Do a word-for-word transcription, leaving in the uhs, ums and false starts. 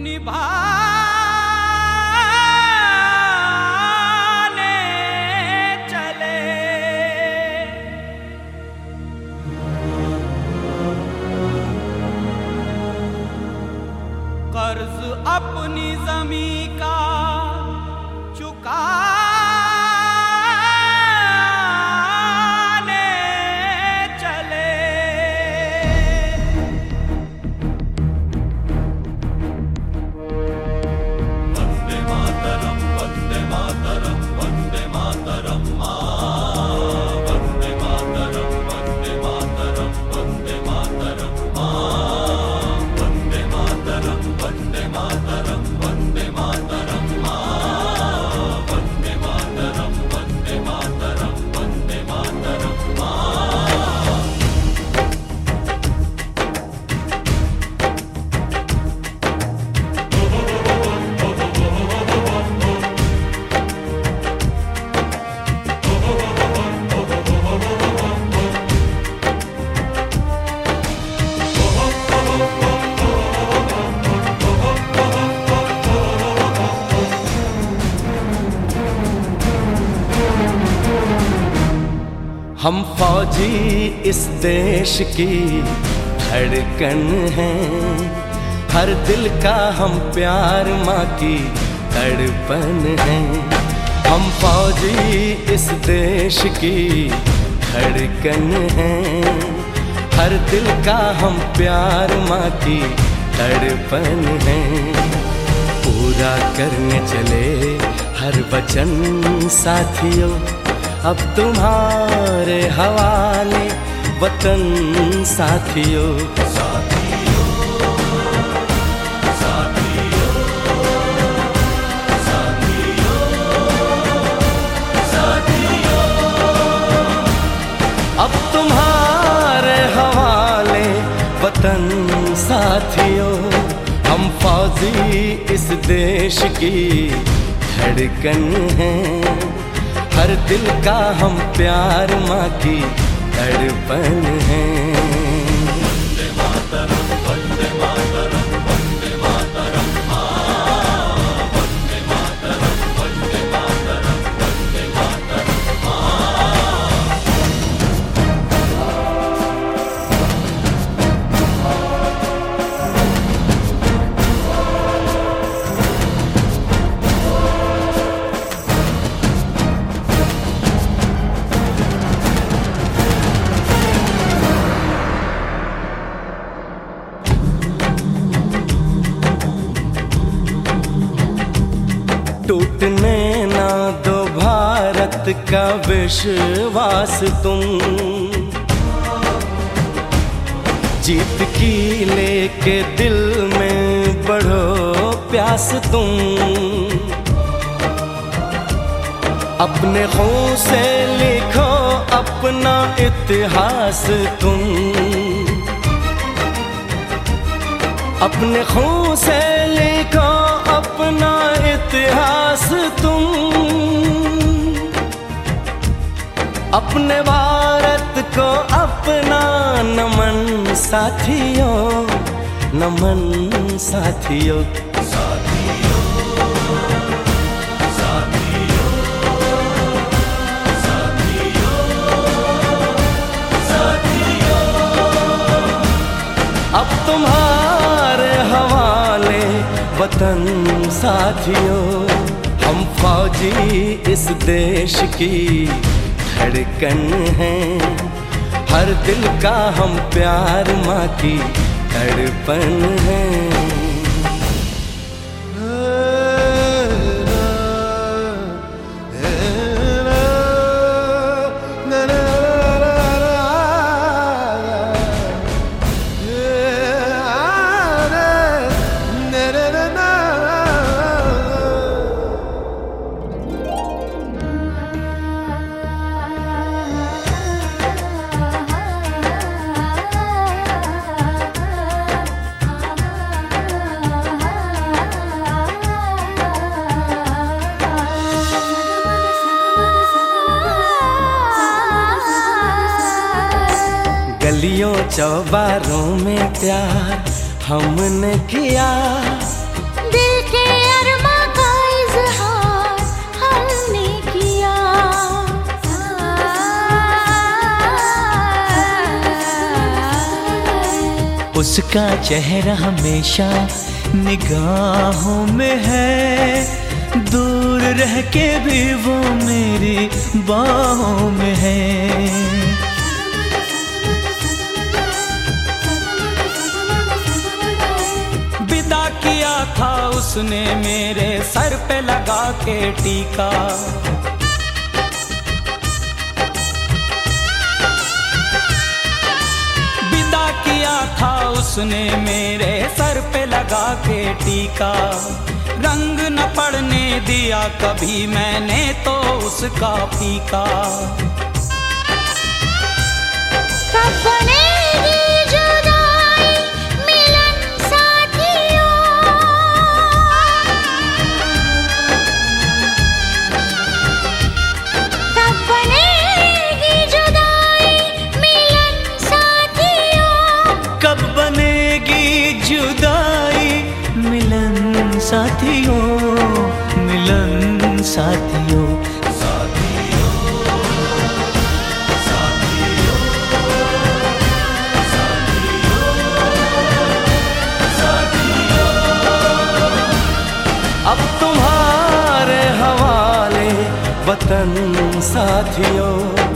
निभाने चले। कर्ज अपनी ज़मीं का चुकाने चले। वंदे मातरम, वंदे मातरम, वंदे मातरम माँ। वंदे मातरम, वंदे मातरम, वंदे मातरम माँ। वंदे मातरम, वंदे मातरम, वंदे मातरम माँ। वंदे मातरम, वंदे मातरम, वंदे मातरम माँ। हम फौजी इस देश की धड़कन हैं, हर दिल का हम प्यार माँ की तड़पन हैं। हम फौजी इस देश की धड़कन हैं, हर दिल का हम प्यार माँ की तड़पन हैं। पूरा करने चले हर वचन साथियों, अब तुम्हारे हवाले वतन साथियों। साथियों, साथियों, साथियों, साथियों। अब तुम्हारे हवाले वतन साथियों। हम फौजी इस देश की धड़कन हैं, हर दिल का हम प्यार माँ की तड़पन है। वंदे मातरम, वंदे मातरम, वंदे मातरम माँ। वंदे मातरम, वंदे मातरम, वंदे मातरम टूटने ना दो भारत का विश्वास तुम, जीत की लेके दिल में बढ़ो प्यास तुम। अपने खून से लिखो अपना इतिहास तुम, अपने खून से लिखो अपना इतिहास तुम। अपने भारत को अपना नमन साथियों, नमन साथियों। साथियों, साथियों, साथियों, साथियों। अब तुम्हारे हवाले वतन साथियों। हम फौजी इस देश की धड़कन हैं, हर दिल का हम प्यार माँ की तड़पन है। गलियों चौबारों में प्यार हमने किया, उसका चेहरा हमेशा निगाहों में है, दूर रह के भी वो मेरी बाहों में है। विदा किया था उसने मेरे सर पे लगा के टीका, था उसने मेरे सर पे लगा के टीका। रंग न पड़ने दिया कभी मैंने तो उसका फीका। कब बनेगी जुदाई मिलन साथियों, कब बनेगी जुदाई मिलन साथियों, कब बनेगी जुदाई मिलन साथियों, मिलन साथियों। अब तुम्हारे हवाले वतन साथियों।